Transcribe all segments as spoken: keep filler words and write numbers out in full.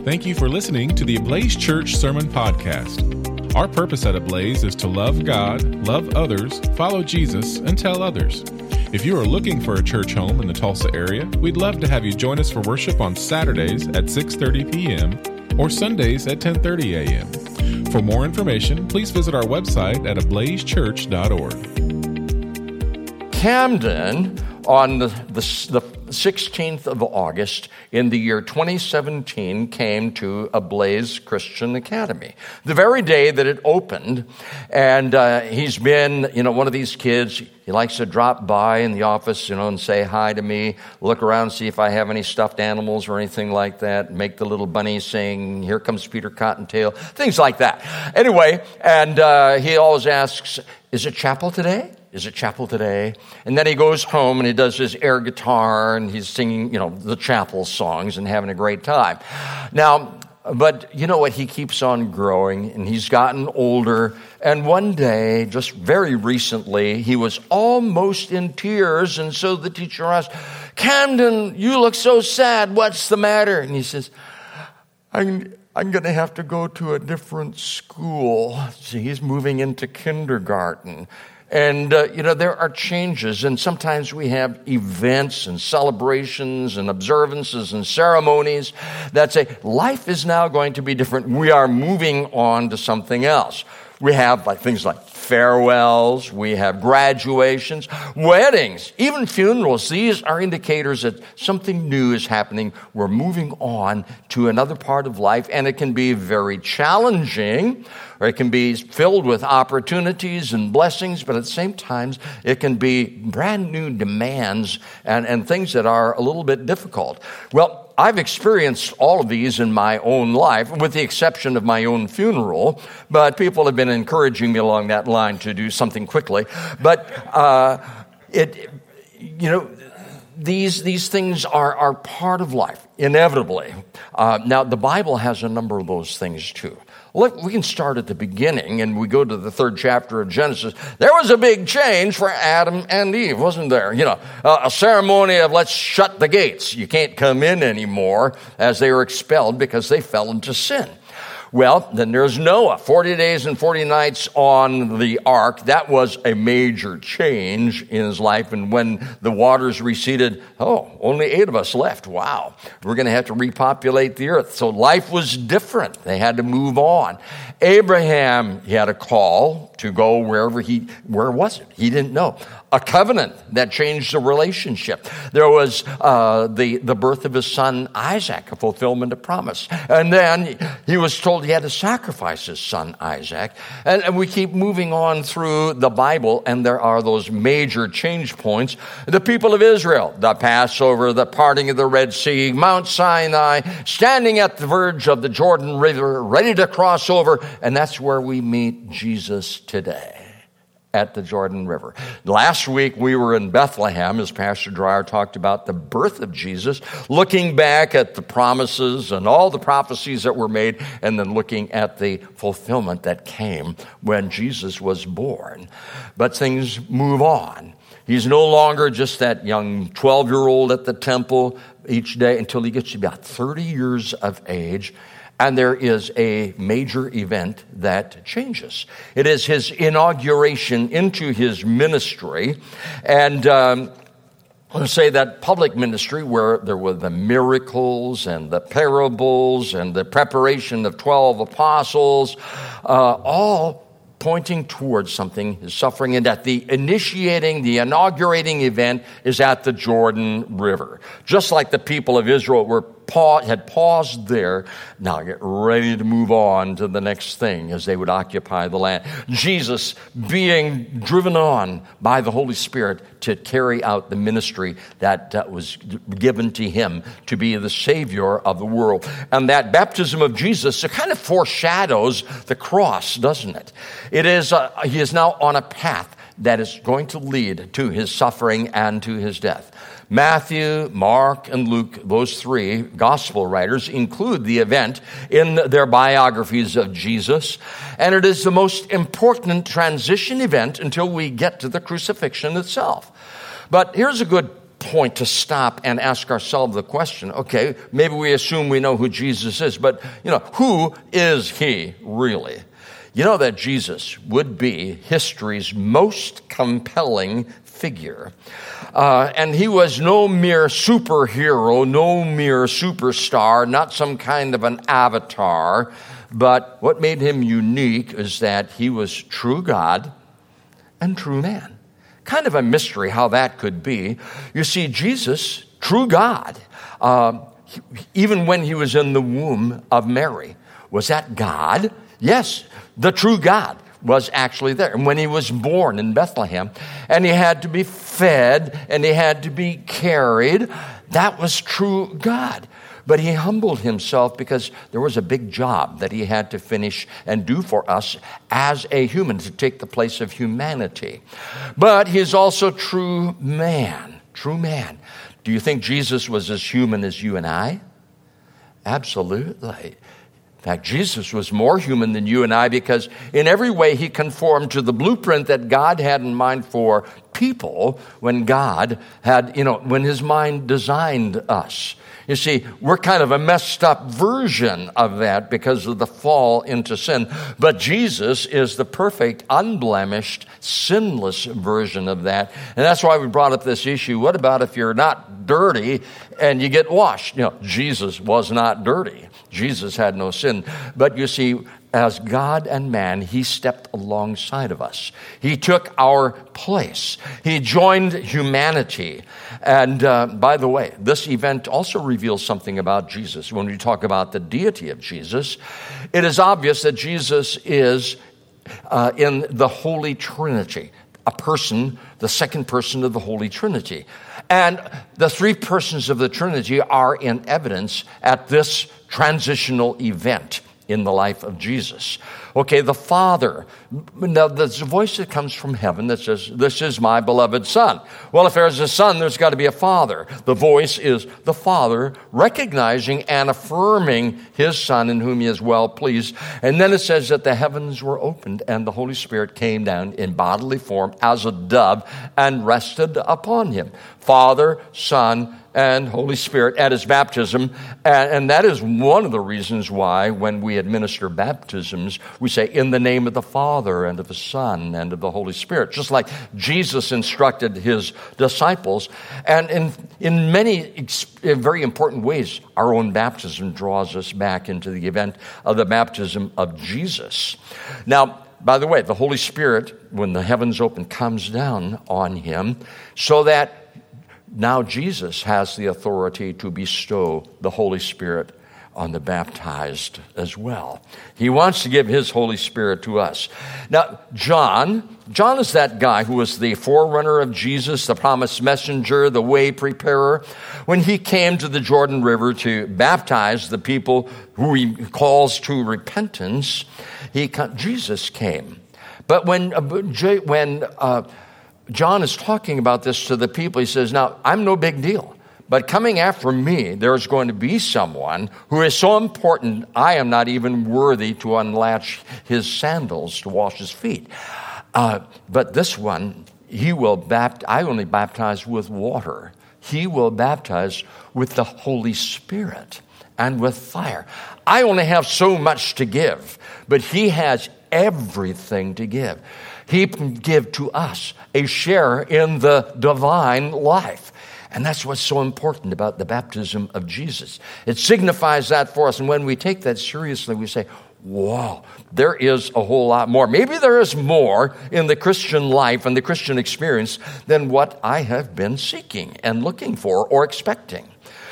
Thank you for listening to the Ablaze Church Sermon Podcast. Our purpose at Ablaze is to love God, love others, follow Jesus, and tell others. If you are looking for a church home in the Tulsa area, we'd love to have you join us for worship on Saturdays at six thirty p.m. or Sundays at ten thirty a.m. For more information, please visit our website at ablaze church dot org. Camden, on the, the, the sixteenth of August in the year twenty seventeen, came to Ablaze Christian Academy. The very day that it opened, and uh, he's been, you know, one of these kids. He likes to drop by in the office, you know, and say hi to me, look around, see if I have any stuffed animals or anything like that, make the little bunny sing, "Here comes Peter Cottontail," things like that. Anyway, and uh, he always asks, "Is it chapel today? Is it chapel today?" And then he goes home and he does his air guitar and he's singing, you know, the chapel songs and having a great time. Now, but you know what? He keeps on growing and he's gotten older. And one day, just very recently, he was almost in tears. And so the teacher asked, "Camden, you look so sad. What's the matter?" And he says, I'm, I'm going to have to go to a different school. See, he's moving into kindergarten. And, uh, you know, there are changes, and sometimes we have events and celebrations and observances and ceremonies that say life is now going to be different. We are moving on to something else. We have like things like farewells, we have graduations, weddings, even funerals. These are indicators that something new is happening. We're moving on to another part of life, and it can be very challenging, or it can be filled with opportunities and blessings, but at the same time, it can be brand new demands and, and things that are a little bit difficult. Well, I've experienced all of these in my own life, with the exception of my own funeral, but people have been encouraging me along that line to do something quickly. But uh, it, you know, these these things are are part of life, inevitably. Uh, now, the Bible has a number of those things too. Look, we can start at the beginning, and we go to the third chapter of Genesis. There was a big change for Adam and Eve, wasn't there? You know, uh, a ceremony of let's shut the gates. You can't come in anymore, as they were expelled because they fell into sin. Well, then there's Noah, forty days and forty nights on the ark. That was a major change in his life. And when the waters receded, oh, only eight of us left. Wow. We're going to have to repopulate the earth. So life was different. They had to move on. Abraham, he had a call to go wherever he, where was it? He didn't know. A covenant that changed the relationship. There was uh, the, the birth of his son Isaac, a fulfillment of promise. And then he was told he had to sacrifice his son Isaac. And, and we keep moving on through the Bible, and there are those major change points. The people of Israel, the Passover, the parting of the Red Sea, Mount Sinai, standing at the verge of the Jordan River, ready to cross over. And that's where we meet Jesus today, at the Jordan River. Last week, we were in Bethlehem, as Pastor Dreyer talked about the birth of Jesus, looking back at the promises and all the prophecies that were made, and then looking at the fulfillment that came when Jesus was born. But things move on. He's no longer just that young twelve-year-old at the temple each day until he gets to about thirty years of age. And there is a major event that changes. It is his inauguration into his ministry. And um, I want to say that public ministry, where there were the miracles and the parables and the preparation of twelve apostles, uh, all pointing towards something, his suffering, and that the initiating, the inaugurating event is at the Jordan River. Just like the people of Israel were had paused there, now get ready to move on to the next thing as they would occupy the land. Jesus being driven on by the Holy Spirit to carry out the ministry that uh, was given to him to be the Savior of the world. And that baptism of Jesus, it kind of foreshadows the cross, doesn't it? It is, uh, he is now on a path that is going to lead to his suffering and to his death. Matthew, Mark, and Luke, those three gospel writers, include the event in their biographies of Jesus. And it is the most important transition event until we get to the crucifixion itself. But here's a good point to stop and ask ourselves the question, okay, maybe we assume we know who Jesus is, but, you know, who is he really? You know that Jesus would be history's most compelling figure. Uh, and he was no mere superhero, no mere superstar, not some kind of an avatar. But what made him unique is that he was true God and true man. Kind of a mystery how that could be. You see, Jesus, true God, uh, he, even when he was in the womb of Mary, was that God? Yes, the true God was actually there. And when he was born in Bethlehem, and he had to be fed, and he had to be carried, that was true God. But he humbled himself because there was a big job that he had to finish and do for us as a human, to take the place of humanity. But he's also true man, true man. Do you think Jesus was as human as you and I? Absolutely. In fact, Jesus was more human than you and I because in every way he conformed to the blueprint that God had in mind for people when God had, you know, when his mind designed us. You see, we're kind of a messed up version of that because of the fall into sin. But Jesus is the perfect, unblemished, sinless version of that. And that's why we brought up this issue. What about if you're not dirty and you get washed? You know, Jesus was not dirty. Jesus had no sin. But you see, as God and man, he stepped alongside of us. He took our place. He joined humanity. And uh, by the way, this event also reveals something about Jesus. When we talk about the deity of Jesus, it is obvious that Jesus is uh, in the Holy Trinity, a person, the second person of the Holy Trinity. And the three persons of the Trinity are in evidence at this transitional event in the life of Jesus. Okay, the Father. Now, there's a voice that comes from heaven that says, "This is my beloved Son." Well, if there's a Son, there's got to be a Father. The voice is the Father recognizing and affirming his Son in whom he is well pleased. And then it says that the heavens were opened and the Holy Spirit came down in bodily form as a dove and rested upon him. Father, Son, and Holy Spirit at his baptism. And, and that is one of the reasons why when we administer baptisms, we say, in the name of the Father and of the Son and of the Holy Spirit, just like Jesus instructed his disciples. And in, in many in very important ways, our own baptism draws us back into the event of the baptism of Jesus. Now, by the way, the Holy Spirit, when the heavens open, comes down on him so that now Jesus has the authority to bestow the Holy Spirit on the baptized as well. He wants to give his Holy Spirit to us. Now, John, John is that guy who was the forerunner of Jesus, the promised messenger, the way preparer. When he came to the Jordan River to baptize the people who he calls to repentance, he Jesus came. But when when uh, John is talking about this to the people, he says, "Now, I'm no big deal. But coming after me, there's going to be someone who is so important, I am not even worthy to unlatch his sandals to wash his feet. Uh, but this one, he will baptize, I only baptize with water. He will baptize with the Holy Spirit and with fire. I only have so much to give, but he has everything to give. He can give to us a share in the divine life. And that's what's so important about the baptism of Jesus. It signifies that for us. And when we take that seriously, we say, wow, there is a whole lot more. Maybe there is more in the Christian life and the Christian experience than what I have been seeking and looking for or expecting.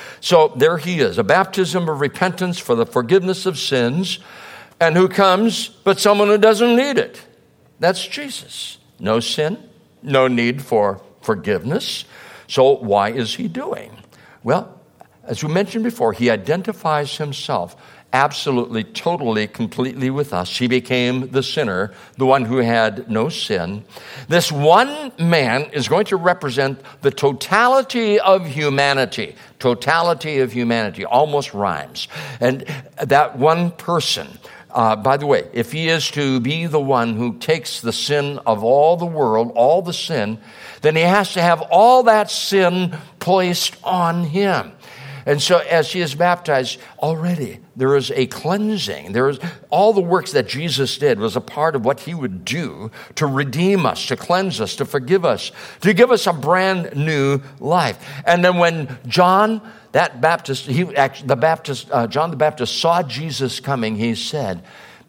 So there he is, a baptism of repentance for the forgiveness of sins. And who comes but someone who doesn't need it? That's Jesus. No sin, no need for forgiveness. So why is he doing? Well, as we mentioned before, he identifies himself absolutely, totally, completely with us. He became the sinner, the one who had no sin. This one man is going to represent the totality of humanity. Totality of humanity almost rhymes. And that one person Uh, by the way, if he is to be the one who takes the sin of all the world, all the sin, then he has to have all that sin placed on him. And so as he is baptized, already there is a cleansing. There is all the works that Jesus did was a part of what he would do to redeem us, to cleanse us, to forgive us, to give us a brand new life. And then when John, that Baptist, he actually, the Baptist, uh, John the Baptist saw Jesus coming, he said,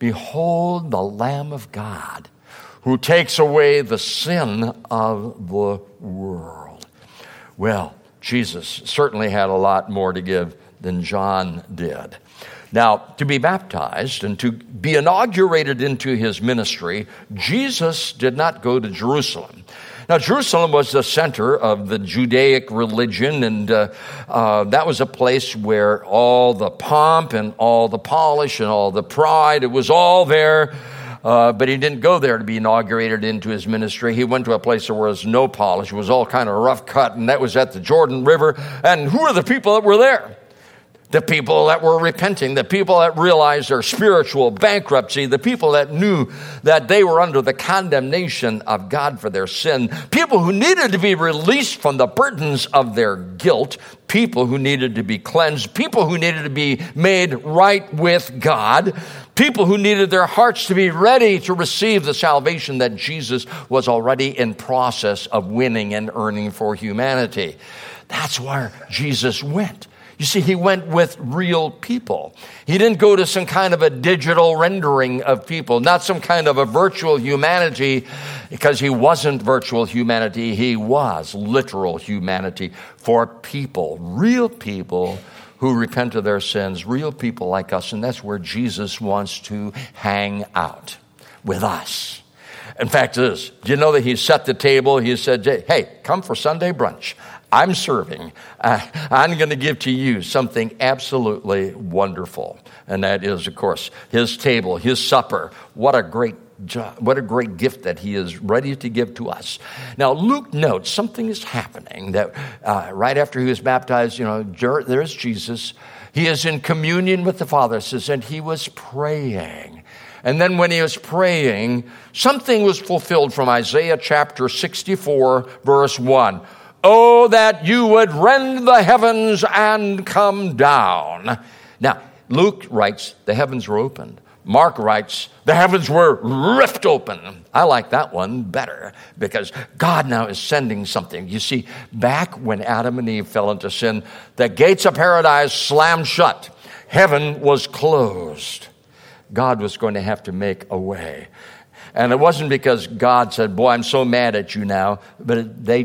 "Behold the Lamb of God who takes away the sin of the world." Well, Jesus certainly had a lot more to give than John did. Now, to be baptized and to be inaugurated into his ministry, Jesus did not go to Jerusalem. Now, Jerusalem was the center of the Judaic religion, and uh, uh, that was a place where all the pomp and all the polish and all the pride, it was all there. Uh, but he didn't go there to be inaugurated into his ministry. He went to a place where there was no polish. It was all kind of rough cut, and that was at the Jordan River. And who were the people that were there? The people that were repenting, the people that realized their spiritual bankruptcy, the people that knew that they were under the condemnation of God for their sin, people who needed to be released from the burdens of their guilt, people who needed to be cleansed, people who needed to be made right with God, people who needed their hearts to be ready to receive the salvation that Jesus was already in process of winning and earning for humanity. That's where Jesus went. You see, he went with real people. He didn't go to some kind of a digital rendering of people, not some kind of a virtual humanity, because he wasn't virtual humanity. He was literal humanity for people, real people who repent of their sins, real people like us. And that's where Jesus wants to hang out with us. In fact, it is. Do you know that he set the table? He said, "Hey, come for Sunday brunch. I'm serving. Uh, I'm going to give to you something absolutely wonderful." And that is, of course, his table, his supper. What a great job, what a great gift that he is ready to give to us. Now, Luke notes something is happening that uh, right after he was baptized, you know, there's Jesus. He is in communion with the Father, it says, and he was praying. And then when he was praying, something was fulfilled from Isaiah chapter sixty-four, verse one. "Oh, that you would rend the heavens and come down." Now, Luke writes, the heavens were opened. Mark writes, the heavens were ripped open. I like that one better because God now is sending something. You see, back when Adam and Eve fell into sin, the gates of paradise slammed shut. Heaven was closed. God was going to have to make a way. And it wasn't because God said, "Boy, I'm so mad at you now," but they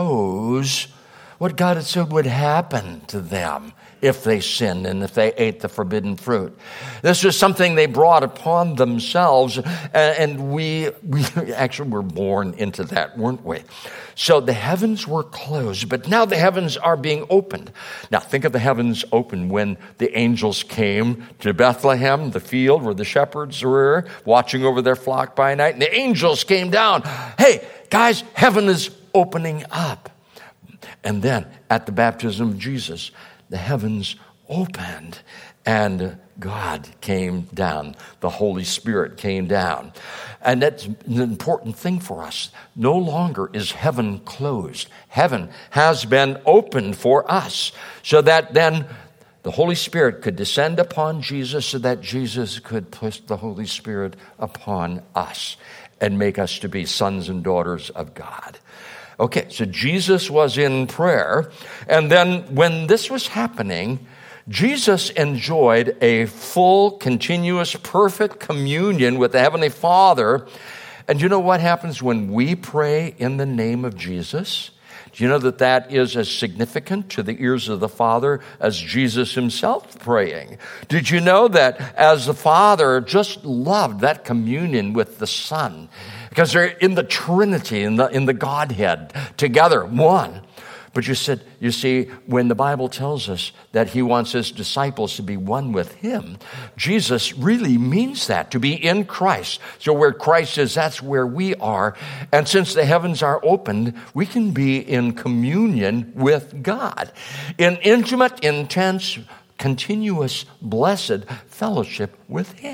chose what God had said would happen to them if they sinned and if they ate the forbidden fruit. This was something they brought upon themselves, and we, we actually were born into that, weren't we? So the heavens were closed, but now the heavens are being opened. Now think of the heavens open when the angels came to Bethlehem, the field where the shepherds were, watching over their flock by night, and the angels came down. Hey, guys, heaven is opening up. And then at the baptism of Jesus, the heavens opened and God came down. The Holy Spirit came down. And that's an important thing for us. No longer is heaven closed. Heaven has been opened for us so that then the Holy Spirit could descend upon Jesus so that Jesus could push the Holy Spirit upon us and make us to be sons and daughters of God. Okay, so Jesus was in prayer, and then when this was happening, Jesus enjoyed a full, continuous, perfect communion with the Heavenly Father. And you know what happens when we pray in the name of Jesus? Do you know that that is as significant to the ears of the Father as Jesus himself praying? Did you know that as the Father just loved that communion with the Son, because they're in the Trinity, in the, in the Godhead, together, one. But you said, you see, when the Bible tells us that he wants his disciples to be one with him, Jesus really means that, to be in Christ. So where Christ is, that's where we are. And since the heavens are opened, we can be in communion with God, in intimate, intense, continuous, blessed fellowship with him.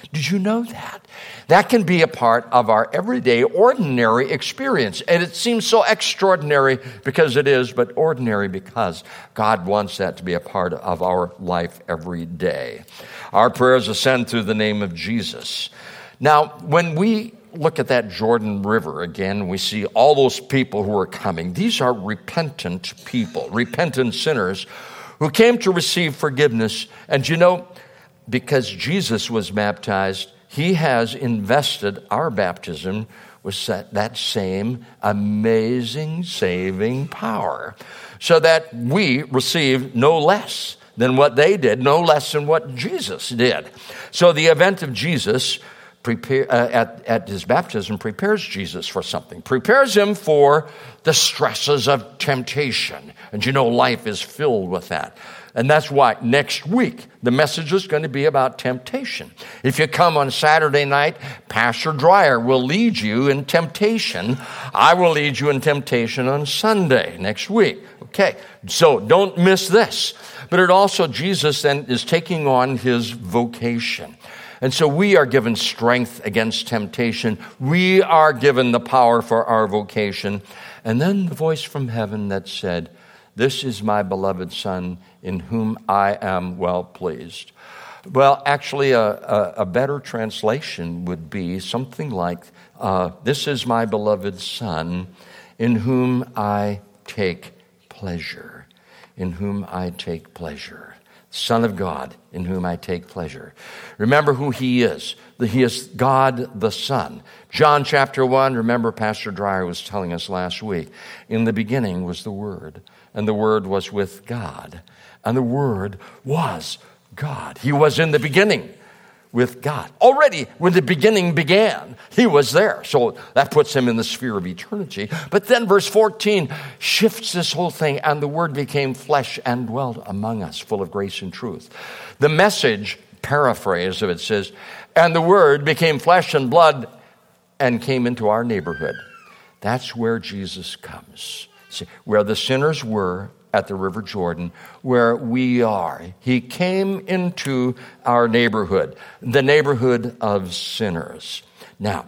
Did you know that? That can be a part of our everyday, ordinary experience. And it seems so extraordinary because it is, but ordinary because God wants that to be a part of our life every day. Our prayers ascend through the name of Jesus. Now, when we look at that Jordan River again, we see all those people who are coming. These are repentant people, repentant sinners who came to receive forgiveness. And you know, because Jesus was baptized, he has invested our baptism with that, that same amazing saving power, so that we receive no less than what they did, no less than what Jesus did. So the event of Jesus prepare, uh, at, at his baptism prepares Jesus for something, prepares him for the stresses of temptation. And you know, life is filled with that. And that's why next week, the message is going to be about temptation. If you come on Saturday night, Pastor Dreyer will lead you in temptation. I will lead you in temptation on Sunday next week. Okay, so don't miss this. But it also, Jesus then is taking on his vocation. And so we are given strength against temptation. We are given the power for our vocation. And then the voice from heaven that said, "This is my beloved Son, in whom I am well pleased." Well, actually, a, a, a better translation would be something like, uh, "This is my beloved Son, in whom I take pleasure." In whom I take pleasure. Son of God, in whom I take pleasure. Remember who he is. He is God the Son. John chapter one, remember Pastor Dreyer was telling us last week, in the beginning was the Word, and the Word was with God, and the Word was God. He was in the beginning with God. Already, when the beginning began, he was there. So that puts him in the sphere of eternity. But then verse fourteen shifts this whole thing, and the Word became flesh and dwelt among us, full of grace and truth. The Message paraphrase of it says, "And the Word became flesh and blood and came into our neighborhood." That's where Jesus comes. See, where the sinners were at the River Jordan, where we are. He came into our neighborhood, the neighborhood of sinners. Now,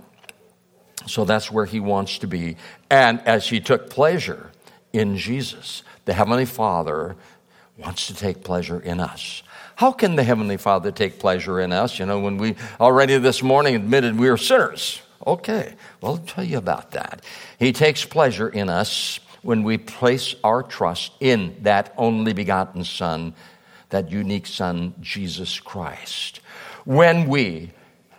so that's where he wants to be. And as he took pleasure in Jesus, the Heavenly Father wants to take pleasure in us. How can the Heavenly Father take pleasure in us? You know, when we already this morning admitted we are sinners. Okay, well, I'll tell you about that. He takes pleasure in us when we place our trust in that only begotten Son, that unique Son, Jesus Christ. When we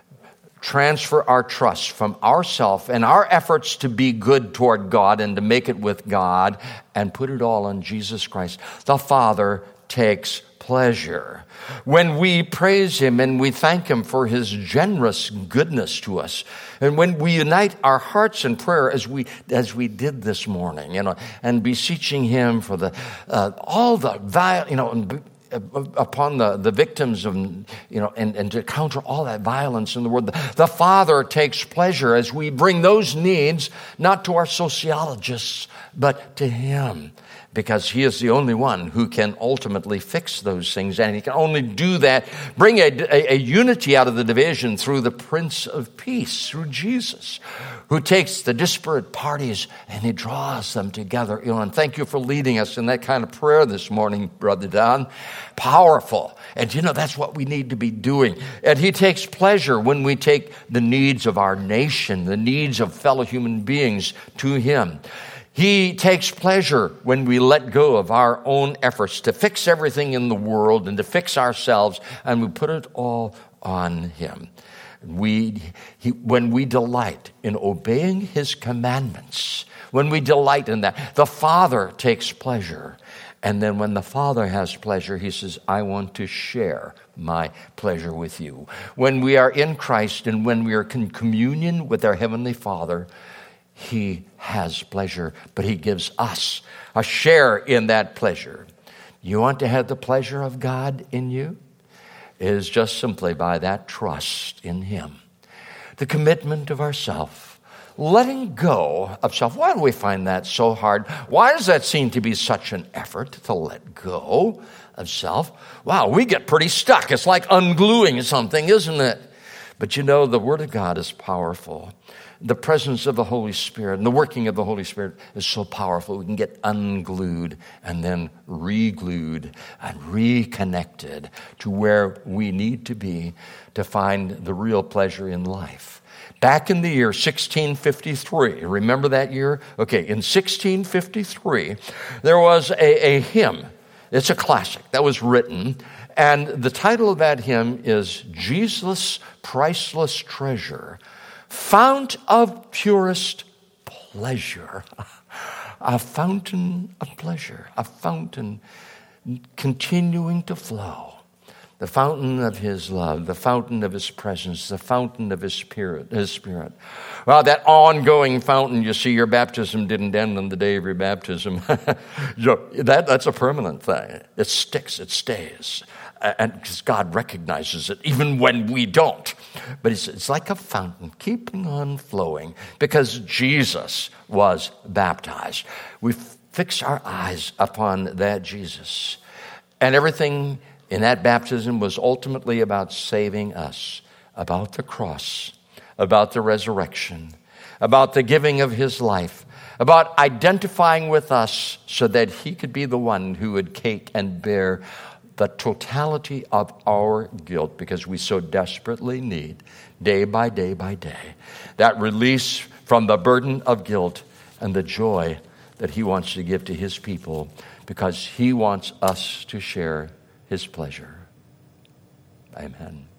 transfer our trust from ourself and our efforts to be good toward God and to make it with God and put it all on Jesus Christ, the Father takes pleasure. When we praise him and we thank him for his generous goodness to us, and when we unite our hearts in prayer as we as we did this morning, you know, and beseeching him for the uh, all the viol- you know, and, uh, upon the, the victims of, you know, and, and to counter all that violence in the world, the, the Father takes pleasure as we bring those needs not to our sociologists but to him. Because he is the only one who can ultimately fix those things. And he can only do that, bring a, a, a unity out of the division through the Prince of Peace, through Jesus, who takes the disparate parties and he draws them together. You know, and thank you for leading us in that kind of prayer this morning, Brother Don. Powerful. And you know, that's what we need to be doing. And he takes pleasure when we take the needs of our nation, the needs of fellow human beings to him. He takes pleasure when we let go of our own efforts to fix everything in the world and to fix ourselves, and we put it all on him. We, he, when we delight in obeying his commandments, when we delight in that, the Father takes pleasure. And then when the Father has pleasure, he says, I want to share my pleasure with you. When we are in Christ and when we are in communion with our Heavenly Father, he has pleasure, but he gives us a share in that pleasure. You want to have the pleasure of God in you? It is just simply by that trust in him. The commitment of ourself, letting go of self. Why do we find that so hard? Why does that seem to be such an effort to let go of self? Wow, we get pretty stuck. It's like ungluing something, isn't it? But you know, the Word of God is powerful. The presence of the Holy Spirit and the working of the Holy Spirit is so powerful. We can get unglued and then re-glued and reconnected to where we need to be to find the real pleasure in life. Back in the year sixteen fifty-three, remember that year? Okay, in sixteen fifty-three, there was a, a hymn. It's a classic that was written, and the title of that hymn is Jesus, Priceless Treasure, Fount of Purest Pleasure. A fountain of pleasure, a fountain continuing to flow. The fountain of his love, the fountain of his presence, the fountain of his spirit. His spirit. Well, that ongoing fountain, you see, your baptism didn't end on the day of your baptism. that, that's a permanent thing. It sticks, it stays. And because God recognizes it, even when we don't. But it's, it's like a fountain keeping on flowing because Jesus was baptized. We fix our eyes upon that Jesus. And everything in that baptism was ultimately about saving us, about the cross, about the resurrection, about the giving of his life, about identifying with us so that he could be the one who would take and bear the totality of our guilt because we so desperately need, day by day by day, that release from the burden of guilt and the joy that he wants to give to his people because he wants us to share his pleasure. Amen.